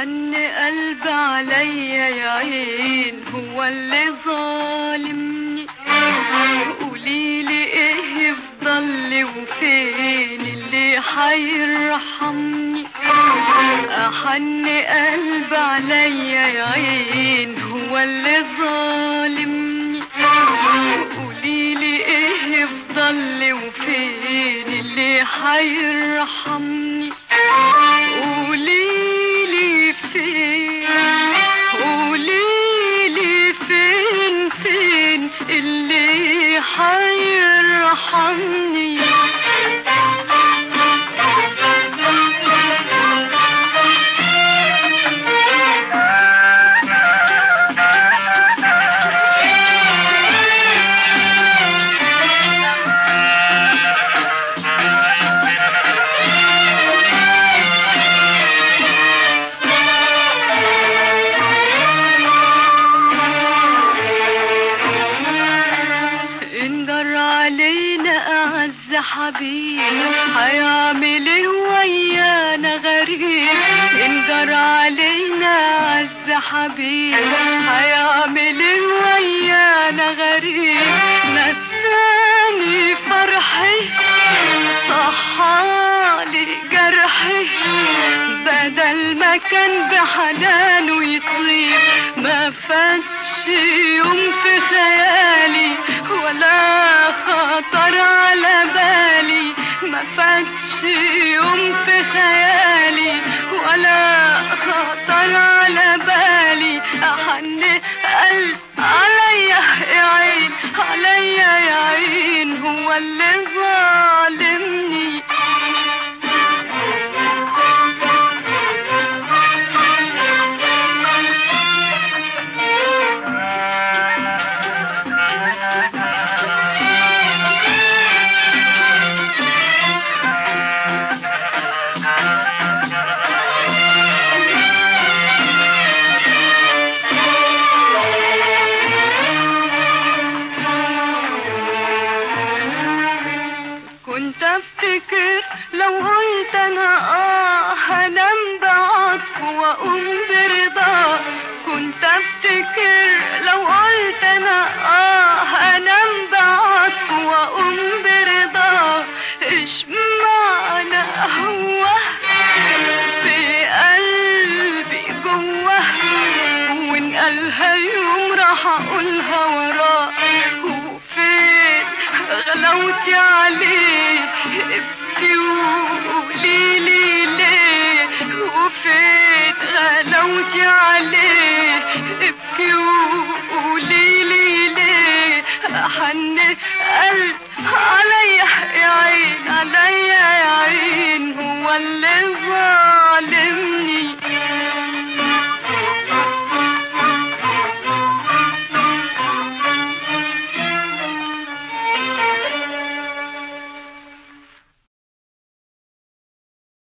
أحن قلب عليا يا عين هو اللي ظالمني. قوليلي ايه يفضل وفين اللي حيرحمني. أحن قلب عليا يا عين هو اللي ظالمني. قوليلي ايه يفضل وفين اللي حيرحمني. قوليلي فين، قوليلي فين فين اللي حيرحمني. حبيب هيعمل ايه ويانا غريب. انجر علينا عز حبيب هيعمل ايه ويانا غريب. نساني فرحي صحالي جرحي. بدل ما كان بحنانه يطيب ما فاتش يوم في خيالي ولا خطر على بالي. ما فاتش يوم في خيالي ولا خطر على بالي. أحن قلب عليا يا عين، عليا يا عين هو اللي ظالمني. كنت افتكر لو قلت انا هنام بعطف واقوم برضا. كنت افتكر لو قلت انا هنام بعطف واقوم برضا. ايش معنى هو في قلبي جوه وان قالها يوم راح اقولها وراه. وفين غلوتي عليه ابكي وقوليلي ليه. وفين غلوتي عليه ابكي وقوليلي ليه. أحن قلب عليا يا عين، عليا يا عين هو اللي ظالمني.